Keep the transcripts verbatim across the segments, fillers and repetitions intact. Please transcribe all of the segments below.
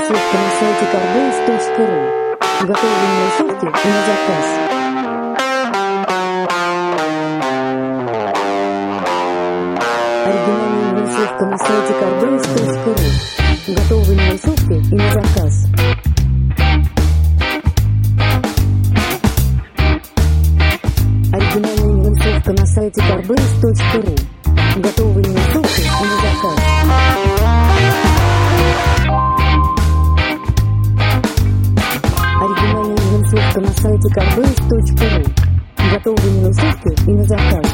Рецепты на сайте карбейс точка ру. Готовые нарисовки и на заказ. Оригинальная нарисовка на сайте карбейс точка ру. Готовые нарисовки и на заказ. Оригинальная нарисовка на сайте карбейс точка ру. Готовые нарисовки и на заказ. Оригинальная нарисовка на сайте карбейс точка ру. Готовые нарисовки и на заказ.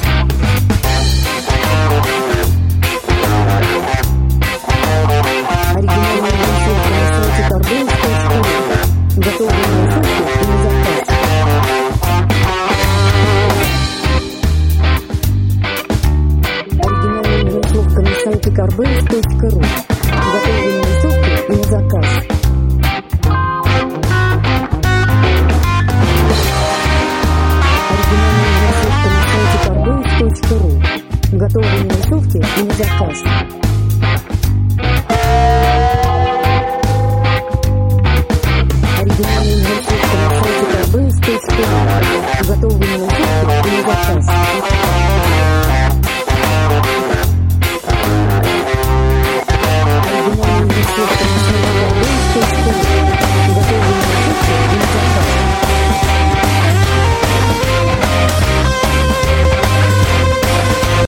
Оригинальная нарисовка на сайте карбейс точка ру. Готовые нарисовки и на заказ. Оригинальная нарисовка на сайте карбейс точка ру.